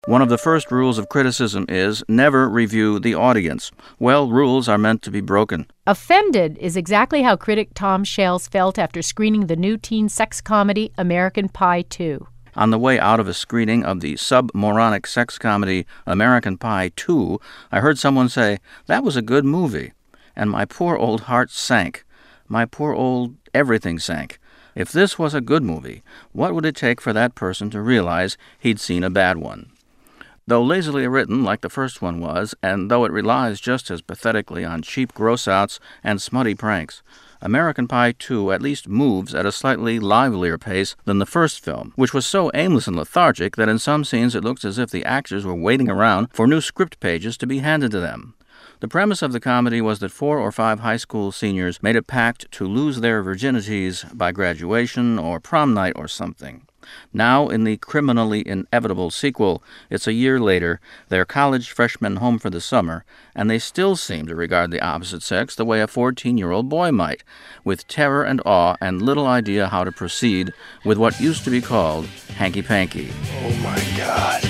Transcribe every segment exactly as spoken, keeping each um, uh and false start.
One of the first rules of criticism is never review the audience. Well, rules are meant to be broken. Offended is exactly how critic Tom Shales felt after screening the new teen sex comedy American Pie two. On the way out of a screening of the sub-moronic sex comedy American Pie two, I heard someone say, "That was a good movie." And my poor old heart sank. My poor old everything sank. If this was a good movie, what would it take for that person to realize he'd seen a bad one? Though lazily written like the first one was, and though it relies just as pathetically on cheap gross-outs and smutty pranks, American Pie two at least moves at a slightly livelier pace than the first film, which was so aimless and lethargic that in some scenes it looks as if the actors were waiting around for new script pages to be handed to them. The premise of the comedy was that four or five high school seniors made a pact to lose their virginities by graduation or prom night or something. Now, in the criminally inevitable sequel, it's a year later, they're college freshmen home for the summer, and they still seem to regard the opposite sex the way a fourteen-year-old boy might, with terror and awe and little idea how to proceed with what used to be called hanky-panky. Oh, my God.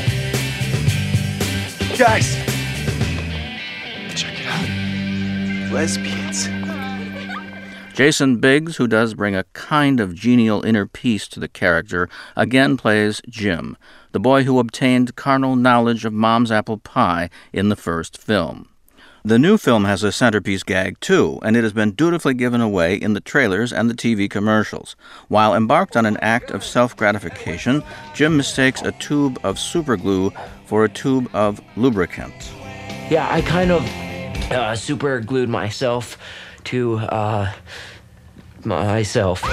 Guys! Check it out. Lesbians. Jason Biggs, who does bring a kind of genial inner peace to the character, again plays Jim, the boy who obtained carnal knowledge of Mom's apple pie in the first film. The new film has a centerpiece gag, too, and it has been dutifully given away in the trailers and the T V commercials. While embarked on an act of self-gratification, Jim mistakes a tube of superglue for a tube of lubricant. Yeah, I kind of uh, super glued myself to uh, myself.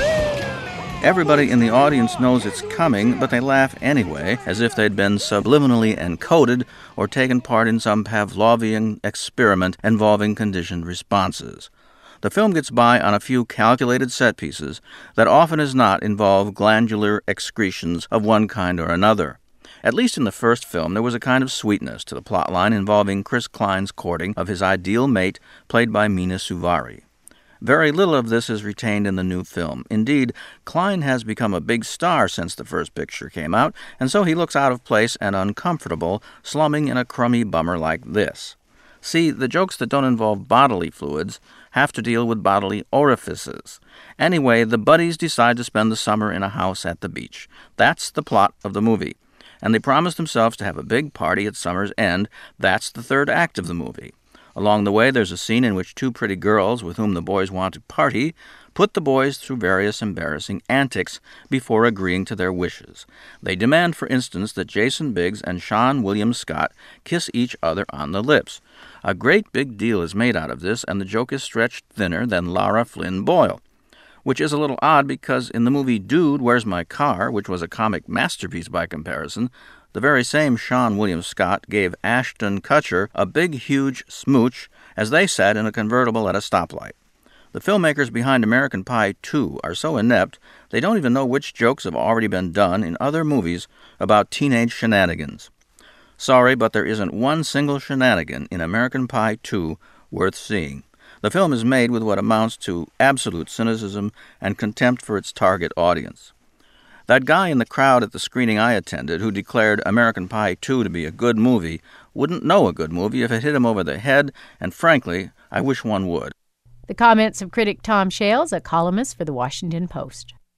Everybody in the audience knows it's coming, but they laugh anyway, as if they'd been subliminally encoded or taken part in some Pavlovian experiment involving conditioned responses. The film gets by on a few calculated set pieces that often as not involve glandular excretions of one kind or another. At least in the first film, there was a kind of sweetness to the plotline involving Chris Klein's courting of his ideal mate, played by Mena Suvari. Very little of this is retained in the new film. Indeed, Klein has become a big star since the first picture came out, and so he looks out of place and uncomfortable, slumming in a crummy bummer like this. See, the jokes that don't involve bodily fluids have to deal with bodily orifices. Anyway, the buddies decide to spend the summer in a house at the beach. That's the plot of the movie. And they promise themselves to have a big party at summer's end. That's the third act of the movie. Along the way, there's a scene in which two pretty girls with whom the boys want to party put the boys through various embarrassing antics before agreeing to their wishes. They demand, for instance, that Jason Biggs and Sean William Scott kiss each other on the lips. A great big deal is made out of this, and the joke is stretched thinner than Lara Flynn Boyle, which is a little odd because in the movie Dude, Where's My Car?, which was a comic masterpiece by comparison, the very same Sean William Scott gave Ashton Kutcher a big, huge smooch as they sat in a convertible at a stoplight. The filmmakers behind American Pie two are so inept they don't even know which jokes have already been done in other movies about teenage shenanigans. Sorry, but there isn't one single shenanigan in American Pie two worth seeing. The film is made with what amounts to absolute cynicism and contempt for its target audience. That guy in the crowd at the screening I attended who declared American Pie two to be a good movie wouldn't know a good movie if it hit him over the head, and frankly, I wish one would. The comments of critic Tom Shales, a columnist for The Washington Post.